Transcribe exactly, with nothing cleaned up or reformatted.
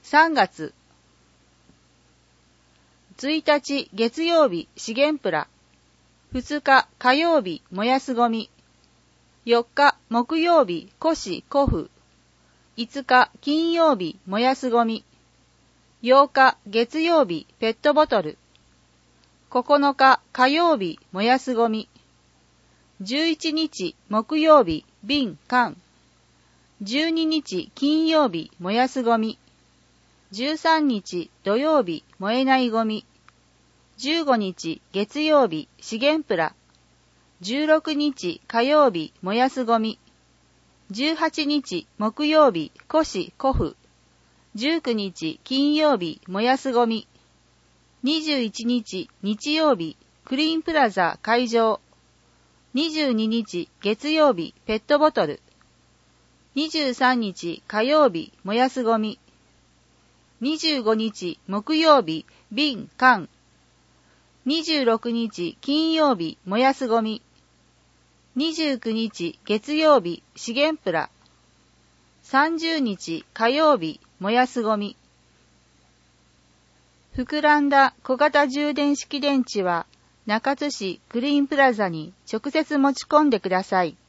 さんがつついたち月曜日資源プラ、ふつか火曜日燃やすゴミ、よっか木曜日古紙古布、いつか金曜日燃やすゴミ、ようか月曜日ペットボトル、ここのか火曜日燃やすゴミ、じゅういちにち木曜日瓶缶、じゅうににち金曜日燃やすゴミ、じゅうさんにち土曜日燃えないゴミ、じゅうごにち月曜日資源プラ、じゅうろくにち火曜日燃やすゴミ、じゅうはちにち木曜日古紙古布、じゅうくにち金曜日燃やすゴミ、にじゅういちにち日曜日クリーンプラザ会場、にじゅうににち月曜日ペットボトル、にじゅうさんにち火曜日燃やすゴミ、にじゅうごにち木曜日瓶缶、にじゅうろくにち金曜日燃やすゴミ、にじゅうくにち月曜日資源プラ、さんじゅうにち火曜日燃やすゴミ。膨らんだ小型充電式電池は中津市クリーンプラザに直接持ち込んでください。